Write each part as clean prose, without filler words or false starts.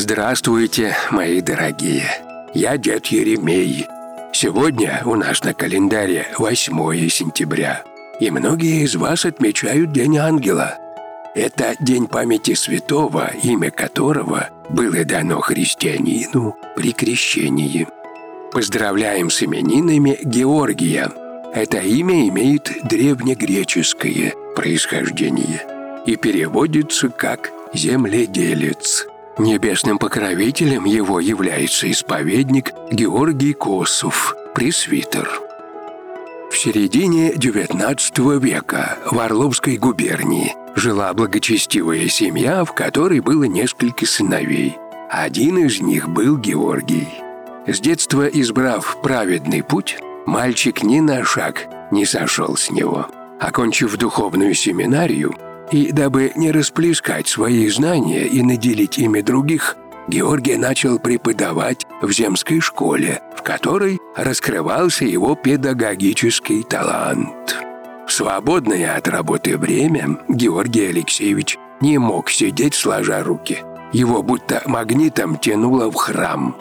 Здравствуйте, мои дорогие. Я дед Еремей. Сегодня у нас на календаре 8 сентября, и многие из вас отмечают День Ангела. Это день памяти святого, имя которого было дано христианину при крещении. Поздравляем с именинами Георгия. Это имя имеет древнегреческое происхождение и переводится как «земледелец». Небесным покровителем его является исповедник Георгий Косов, пресвитер. В середине XIX века в Орловской губернии жила благочестивая семья, в которой было несколько сыновей. Один из них был Георгий. С детства избрав праведный путь, мальчик ни на шаг не сошел с него. Окончив духовную семинарию, и дабы не расплескать свои знания и наделить ими других, Георгий начал преподавать в земской школе, в которой раскрывался его педагогический талант. В свободное от работы время Георгий Алексеевич не мог сидеть сложа руки. Его будто магнитом тянуло в храм.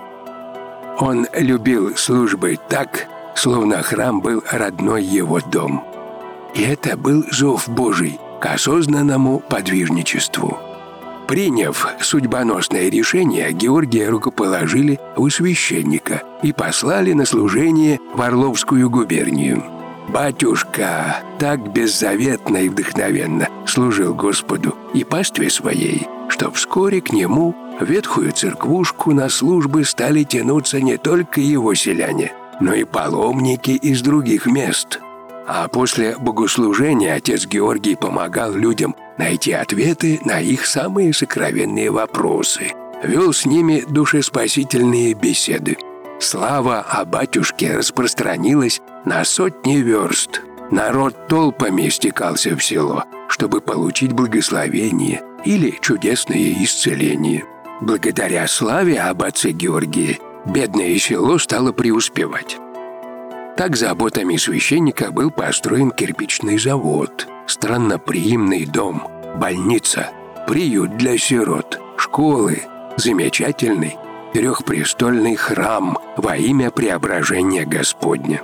Он любил службы так, словно храм был родной его дом. И это был зов Божий к осознанному подвижничеству. Приняв судьбоносное решение, Георгия рукоположили у священника и послали на служение в Орловскую губернию. Батюшка так беззаветно и вдохновенно служил Господу и пастве своей, что вскоре к нему в ветхую церквушку на службы стали тянуться не только его селяне, но и паломники из других мест. А после богослужения отец Георгий помогал людям найти ответы на их самые сокровенные вопросы, вел с ними душеспасительные беседы. Слава о батюшке распространилась на сотни верст. Народ толпами стекался в село, чтобы получить благословение или чудесное исцеление. Благодаря славе об отце Георгии бедное село стало преуспевать. Так заботами священника был построен кирпичный завод, странноприимный дом, больница, приют для сирот, школы, замечательный трехпрестольный храм во имя Преображения Господня.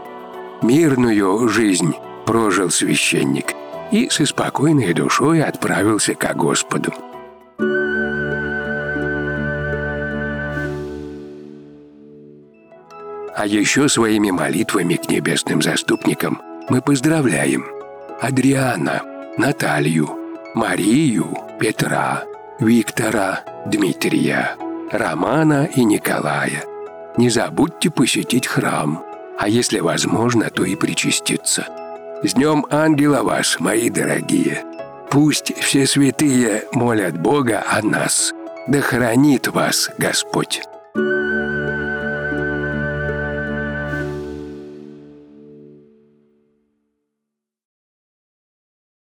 Мирную жизнь прожил священник и со спокойной душой отправился ко Господу. А еще своими молитвами к небесным заступникам мы поздравляем Адриана, Наталью, Марию, Петра, Виктора, Дмитрия, Романа и Николая. Не забудьте посетить храм, а если возможно, то и причаститься. С Днем Ангела вас, мои дорогие! Пусть все святые молят Бога о нас, да хранит вас Господь!